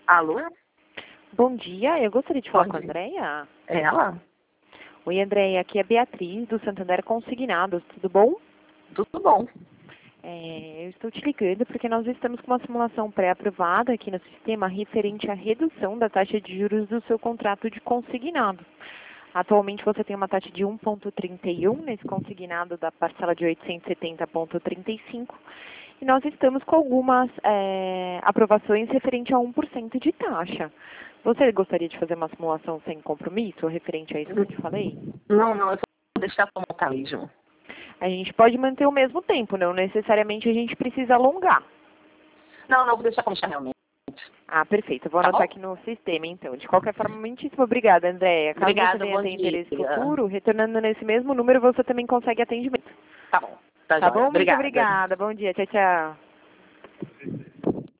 Alô? Bom dia, eu gostaria de falar Bom com a dia. Andréia. É ela? Oi, Andréia, aqui é a Beatriz, do Santander Consignados, tudo bom? Tudo bom. Eu estou te ligando porque nós estamos com uma simulação pré-aprovada aqui no sistema referente à redução da taxa de juros do seu contrato de consignado. Atualmente você tem uma taxa de 1,31 nesse consignado da parcela de 870,35 e nós estamos com algumas aprovações referente a 1% de taxa. Você gostaria de fazer uma simulação sem compromisso referente a isso que eu te falei? Não, eu vou deixar pra montar mesmo. A gente pode manter o mesmo tempo, não necessariamente a gente precisa alongar. Não, vou deixar como está realmente. Ah, perfeito. Eu vou Tá anotar bom? aqui no sistema, então. De qualquer forma, muitíssimo obrigada, Andréia. Caso você Obrigada, venha bom ter interesse dia. futuro, retornando nesse mesmo número, você também consegue atendimento. Tá bom. Tá Tá jóia. bom? Muito Obrigada. obrigada. Bom dia. Tchau, tchau.